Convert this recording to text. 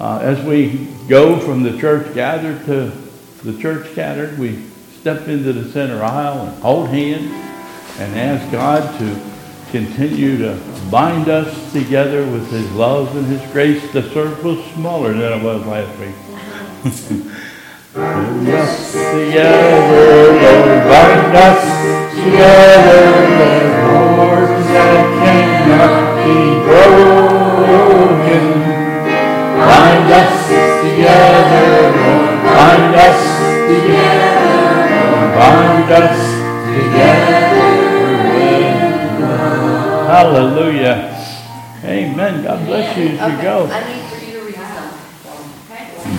as we go from the church gathered to the church scattered, we step into the center aisle and hold hands and ask God to continue to bind us together with His love and His grace. The circle's smaller than it was last week. Bind us together, Lord, bind us together, the cords that cannot be broken. Bind us together, Lord, bind us together, Lord, bind us together with love. Hallelujah. Amen. God bless you as you go.